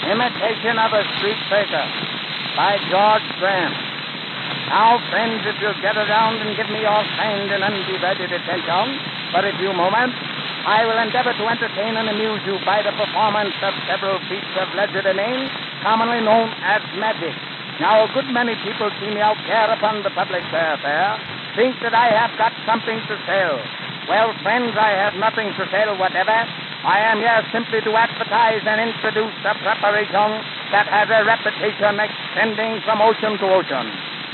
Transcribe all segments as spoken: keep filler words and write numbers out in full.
Imitation of a Street Faker by George Graham. Now, friends, if you'll get around and give me your kind and undivided attention for a few moments, I will endeavor to entertain and amuse you by the performance of several feats of legerdemain, commonly known as magic. Now, a good many people see me out there upon the public thoroughfare, think that I have got something to sell. Well, friends, I have nothing to sell whatever. I am here simply to advertise and introduce a preparation that has a reputation extending from ocean to ocean.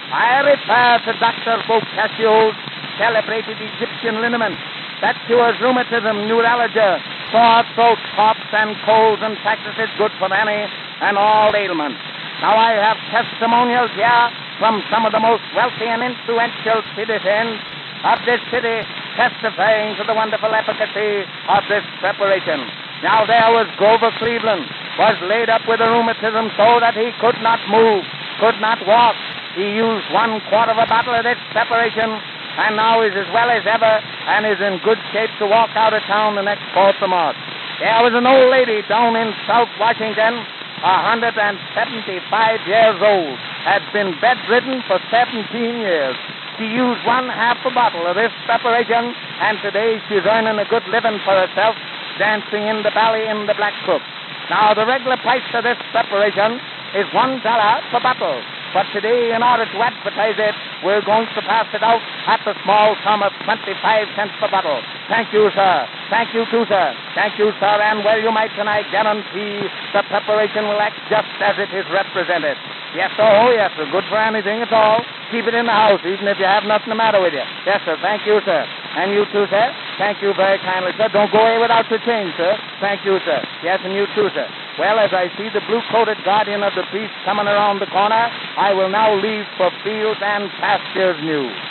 I refer to Doctor Boccaccio's celebrated Egyptian liniment that cures rheumatism, neuralgia, sore throat, coughs, and colds, and practices good for any and all ailments. Now, I have testimonials here from some of the most wealthy and influential citizens of this city testifying to the wonderful efficacy of this preparation. Now, there was Grover Cleveland, was laid up with a rheumatism so that he could not move, could not walk. He used one quarter of a bottle of this preparation, and now is as well as ever and is in good shape to walk out of town the next fourth of March. There was an old lady down in South Washington, one hundred seventy-five years old, had been bedridden for seventeen years. She used one half a bottle of this preparation, and today she's earning a good living for herself, dancing in the valley in the Black Brook. Now, the regular price of this preparation is one dollar per bottle. But today, in order to advertise it, we're going to pass it out at the small sum of twenty-five cents per bottle. Thank you, sir. Thank you, too, sir. Thank you, sir. And well, you might, and I guarantee the preparation will act just as it is represented. Yes, sir. Oh, yes, sir. Good for anything at all. Keep it in the house, even if you have nothing the matter with you. Yes, sir. Thank you, sir. And you, too, sir. Thank you very kindly, sir. Don't go away without the change, sir. Thank you, sir. Yes, and you, too, sir. Well, as I see the blue-coated guardian of the peace coming around the corner, I will now leave for fields and pastures new.